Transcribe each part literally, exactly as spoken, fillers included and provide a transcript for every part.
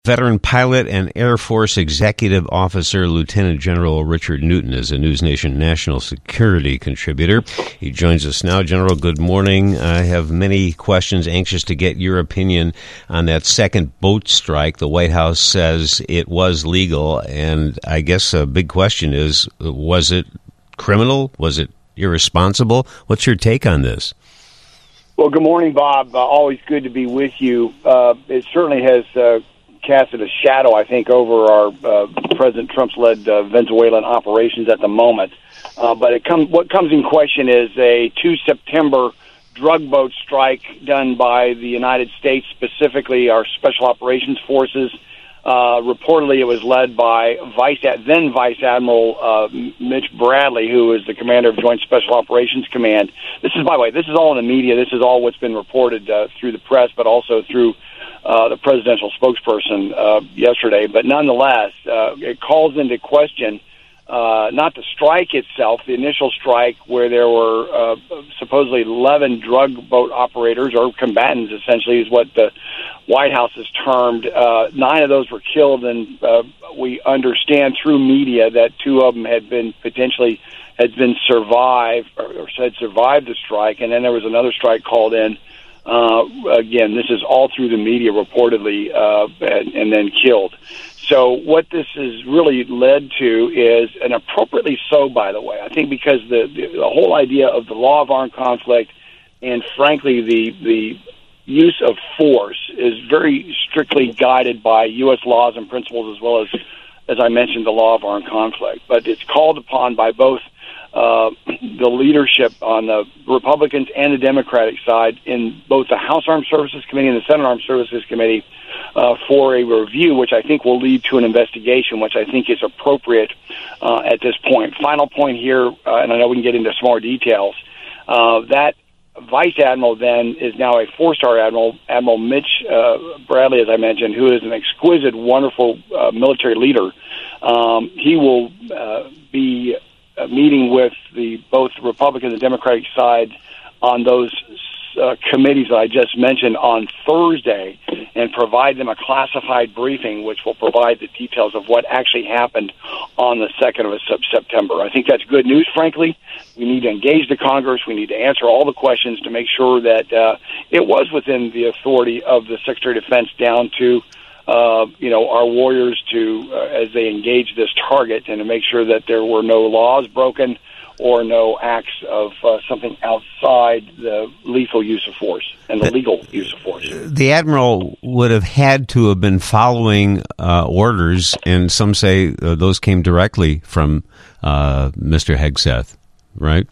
Veteran pilot and Air Force Executive Officer Lieutenant General Richard Newton is a News Nation national security contributor. He joins us now. General, good morning. I have many questions, anxious to get your opinion on that second boat strike. The White House says it was legal, and I guess a big question is, was it criminal? Was it irresponsible? What's your take on this? Well, good morning, Bob. Uh, always good to be with you. Uh, it certainly has uh, casted a shadow, I think, over our uh, President Trump's-led uh, Venezuelan operations at the moment. Uh, but it come, what comes in question is a two September drug boat strike done by the United States, specifically our Special Operations Forces. Uh, reportedly, it was led by Vice then Vice Admiral uh, Mitch Bradley, who is the commander of Joint Special Operations Command. This is, by the way, this is all in the media. This is all what's been reported uh, through the press, but also through uh, the presidential spokesperson uh, yesterday. But nonetheless, uh, it calls into question uh, not the strike itself, the initial strike where there were uh, supposedly eleven drug boat operators or combatants, essentially, is what the White House has termed. Uh, nine of those were killed, and uh, we understand through media that two of them had been potentially had been survived or, or had survived the strike, and then there was another strike called in. Uh, again, this is all through the media reportedly, uh, and, and then killed. So what this has really led to is, and appropriately so, by the way, I think because the, the, the whole idea of the law of armed conflict and, frankly, the the use of force is very strictly guided by U S laws and principles, as well as, as I mentioned, the law of armed conflict. But it's called upon by both uh, the leadership on the Republicans and the Democratic side in both the House Armed Services Committee and the Senate Armed Services Committee uh, for a review, which I think will lead to an investigation, which I think is appropriate uh, at this point. Final point here, uh, and I know we can get into some more details, uh, that Vice Admiral then is now a four-star admiral, Admiral Mitch uh, Bradley, as I mentioned, who is an exquisite, wonderful uh, military leader. Um, he will uh, be uh, meeting with the both Republican and Democratic side on those uh, committees that I just mentioned on Thursday and provide them a classified briefing, which will provide the details of what actually happened on the second of September. I think that's good news, frankly. We need to engage the Congress. We need to answer all the questions to make sure that uh, it was within the authority of the Secretary of Defense down to, uh, you know, our warriors to, uh, as they engage this target, and to make sure that there were no laws broken or no acts of uh, something outside the lethal use of force and the legal use of force. The Admiral would have had to have been following uh, orders, and some say uh, those came directly from uh, Mister Hegseth, right?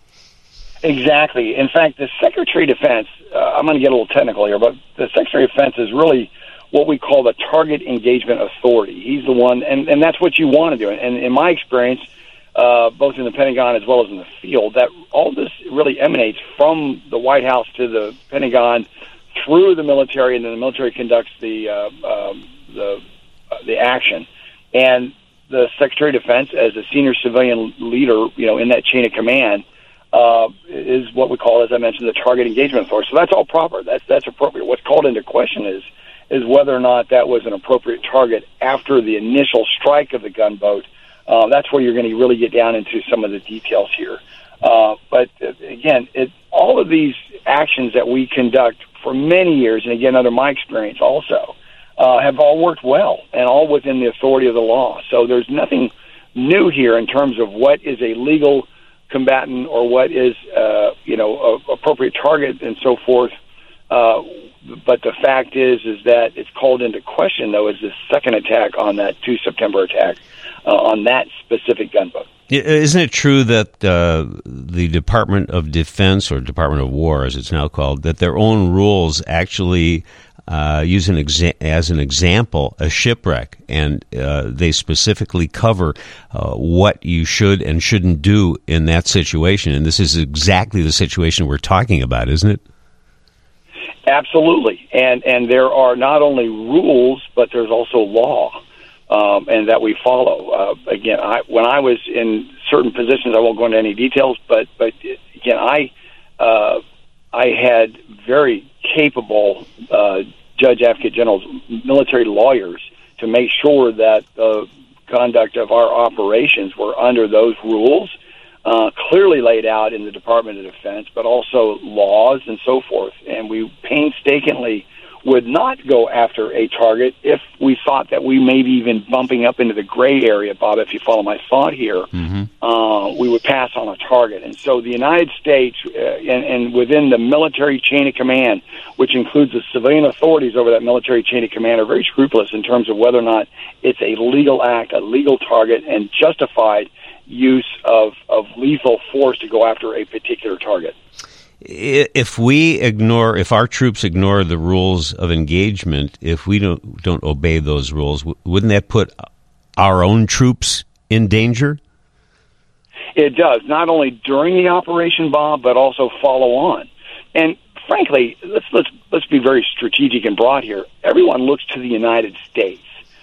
Exactly. In fact, the Secretary of Defense, uh, I'm going to get a little technical here, but the Secretary of Defense is really what we call the Target Engagement Authority. He's the one, and, and that's what you want to do. And in my experience, Uh, both in the Pentagon as well as in the field, that all this really emanates from the White House to the Pentagon through the military, and then the military conducts the uh, um, the uh, the action. And the Secretary of Defense, as a senior civilian leader, you know, in that chain of command, uh, is what we call, as I mentioned, the Target Engagement Authority. So that's all proper. That's that's appropriate. What's called into question is is whether or not that was an appropriate target after the initial strike of the gunboat. Uh, that's where you're going to really get down into some of the details here. Uh, but uh, again, it, all of these actions that we conduct for many years, and again, under my experience also, uh, have all worked well and all within the authority of the law. So there's nothing new here in terms of what is a legal combatant or what is, uh, you know, a appropriate target and so forth. Uh, but the fact is, is that it's called into question, though, is the second attack on that two September attack uh, on that specific gunboat. Isn't it true that uh, the Department of Defense, or Department of War, as it's now called, that their own rules actually uh, use an exa- as an example a shipwreck, and uh, they specifically cover uh, what you should and shouldn't do in that situation? And this is exactly the situation we're talking about, isn't it? Absolutely, and and there are not only rules, but there's also law, um, and that we follow. Uh, again, I, when I was in certain positions, I won't go into any details, but but again, I uh, I had very capable uh, Judge Advocate General's military lawyers to make sure that the conduct of our operations were under those rules, uh, clearly laid out in the Department of Defense, but also laws and so forth. And we painstakingly would not go after a target if we thought that we may be even bumping up into the gray area, Bob, if you follow my thought here. Mm-hmm. Uh, we would pass on a target. And so the United States, uh, and, and within the military chain of command, which includes the civilian authorities over that military chain of command, are very scrupulous in terms of whether or not it's a legal act, a legal target, and justified use of, of lethal force to go after a particular target. If we ignore, if our troops ignore the rules of engagement, if we don't don't obey those rules, wouldn't that put our own troops in danger? It does, not only during the operation, Bob, but also follow on. And frankly, let's let's let's be very strategic and broad here. Everyone looks to the United States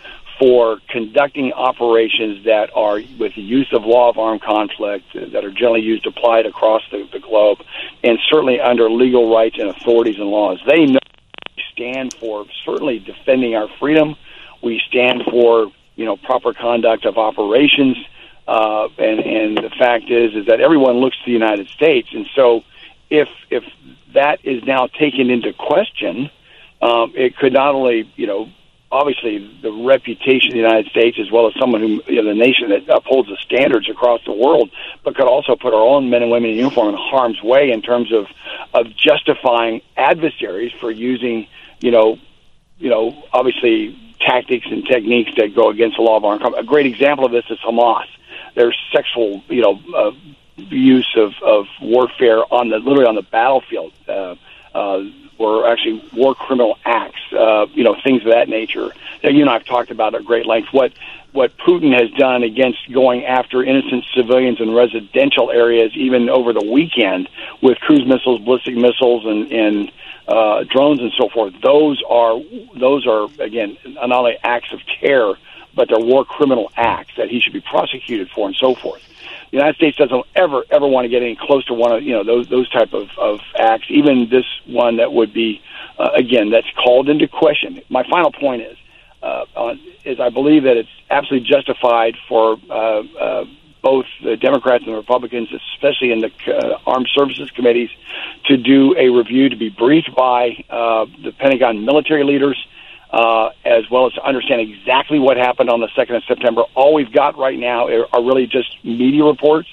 for conducting operations that are with the use of law of armed conflict, uh, that are generally used applied across the, the globe, and certainly under legal rights and authorities and laws. They know we stand for certainly defending our freedom. We stand for, you know, proper conduct of operations, uh, and, and the fact is is that everyone looks to the United States. And so if if that is now taken into question, um, it could not only, you know, obviously the reputation of the United States, as well as someone who, you know, the nation that upholds the standards across the world, but could also put our own men and women in uniform in harm's way in terms of, of justifying adversaries for using, you know, you know, obviously tactics and techniques that go against the law of armed conflict. A great example of this is Hamas. Their sexual, you know, uh, use of, of warfare on the literally on the battlefield. Uh, uh, or actually war criminal acts, uh, you know, things of that nature. That you and I have talked about at great length. What what Putin has done against going after innocent civilians in residential areas, even over the weekend, with cruise missiles, ballistic missiles, and, and uh, drones and so forth. Those are those are again not only acts of terror, but they're war criminal acts that he should be prosecuted for, and so forth. The United States doesn't ever, ever want to get any close to one of, you know, those those type of, of acts, even this one that would be, uh, again, that's called into question. My final point is, uh, on, is I believe that it's absolutely justified for uh, uh, both the Democrats and the Republicans, especially in the uh, Armed Services Committees, to do a review, to be briefed by uh, the Pentagon military leaders, Uh, as well as to understand exactly what happened on the second of September. All we've got right now are, are really just media reports,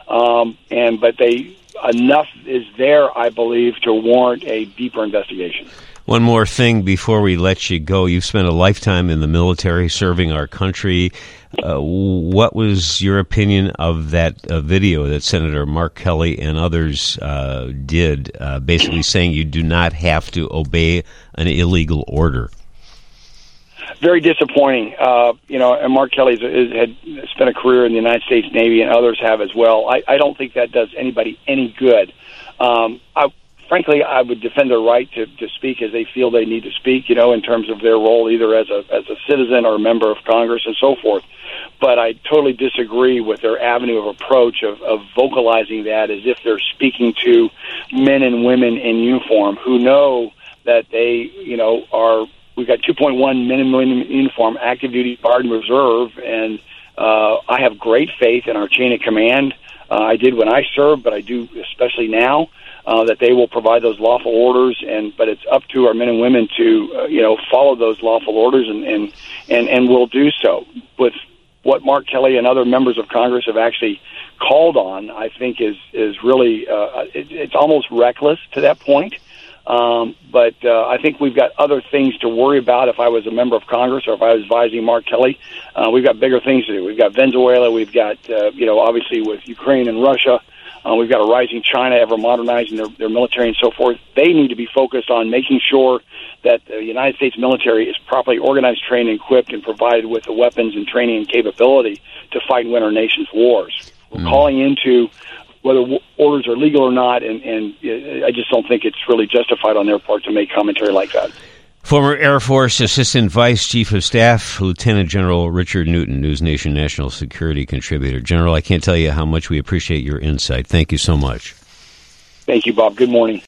um, and but they enough is there, I believe, to warrant a deeper investigation. One more thing before we let you go. You've spent a lifetime in the military serving our country. Uh, what was your opinion of that uh, video that Senator Mark Kelly and others uh, did, uh, basically saying you do not have to obey an illegal order? Very disappointing. Uh, you know, and Mark Kelly is, had spent a career in the United States Navy, and others have as well. I, I don't think that does anybody any good. Um, I, frankly, I would defend their right to, to speak as they feel they need to speak, you know, in terms of their role either as a as a citizen or a member of Congress and so forth. But I totally disagree with their avenue of approach of, of vocalizing that as if they're speaking to men and women in uniform who know that they, you know, are... We've got two point one men and women in uniform, active duty, guard, and reserve, and uh, I have great faith in our chain of command. Uh, I did when I served, but I do especially now, uh, that they will provide those lawful orders. And but it's up to our men and women to uh, you know follow those lawful orders, and and and and will do so. With what Mark Kelly and other members of Congress have actually called on, I think is is really uh, it, it's almost reckless to that point. Um, but uh, I think we've got other things to worry about. If I was a member of Congress or if I was advising Mark Kelly, uh, we've got bigger things to do. We've got Venezuela. We've got, uh, you know, obviously with Ukraine and Russia. Uh, we've got a rising China, ever modernizing their, their military and so forth. They need to be focused on making sure that the United States military is properly organized, trained, and equipped, and provided with the weapons and training and capability to fight and win our nation's wars. We're mm. calling into whether orders are legal or not, and, and I just don't think it's really justified on their part to make commentary like that. Former Air Force Assistant Vice Chief of Staff, Lieutenant General Richard Newton, News Nation national security contributor. General, I can't tell you how much we appreciate your insight. Thank you so much. Thank you, Bob. Good morning.